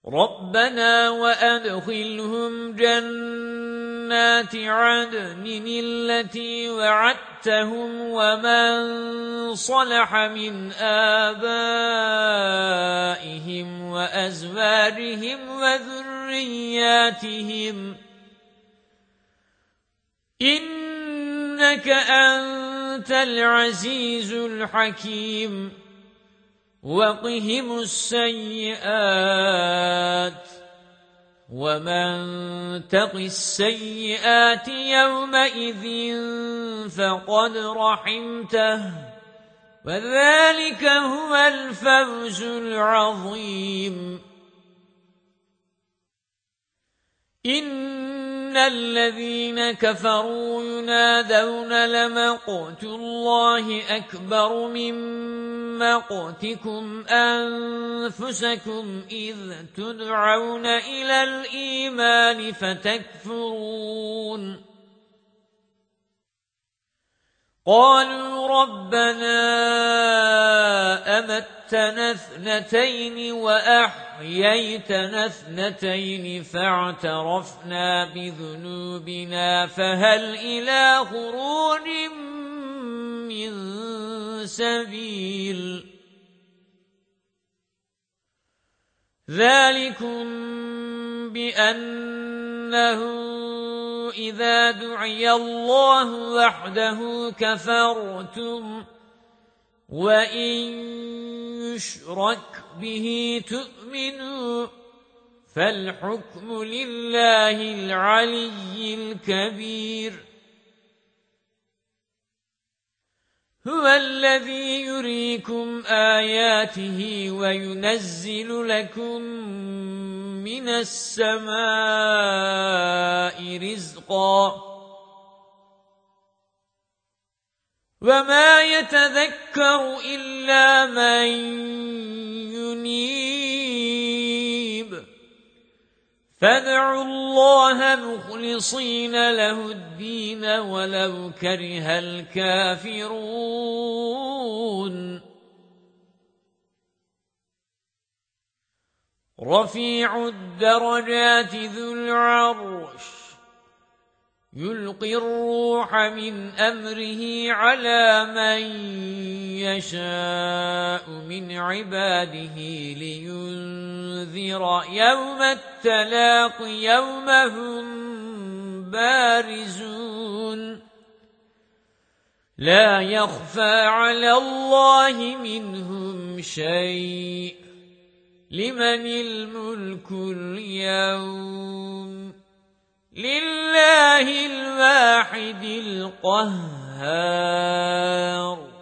رَبَّنَا وَأَدْخِلْهُمْ جَنَّاتِ عَدْنٍ الَّتِي وَعَدتَّهُمْ وَمَنْ صَلَحَ مِنْ آبَائِهِمْ وَأَزْوَاجِهِمْ وَذُرِّيَّاتِهِمْ إِنَّكَ أَنْتَ الْعَزِيزُ الْحَكِيمُ وَقِهِمُ السَّيِّئَاتِ وَمَنْ تَقِ السَّيِّئَاتِ يَوْمَئِذٍ فَقَدْ رَحِمْتَهُ وَذَلِكَ هُوَ الْفَوْزُ الْعَظِيمُ إِنَّ الَّذِينَ كَفَرُوا يُنَادَوْنَ لَمَقْتُ اللَّهِ أَكْبَرُ مِنْ مَقْتِكُمْ أَنفُسَكُمْ إِذْ تُدْعَوْنَ إِلَى الْإِيمَانِ فتكفرون قالوا ربنا أمتنا اثنتين وأحييتنا اثنتين فاعترفنا بذنوبنا فهل إلى خروج من سبيل ذلكم بأنه إذا دعي الله وحده كفرتم وإن يشرك به تؤمنوا فالحكم لله العلي الكبير هو الذي يريكم آياته وينزل لكم من السماء رزقا وما يتذكر إلا من ينيب فادعوا الله مخلصين له الدين ولو كره الكافرون رفيع الدرجات ذو العرش يلقي الروح من أمره على من يشاء من عباده لينذر يوم التلاق يوم هم بارزون لا يخفى على الله منهم شيء لمن الملك اليوم لله الواحد القهار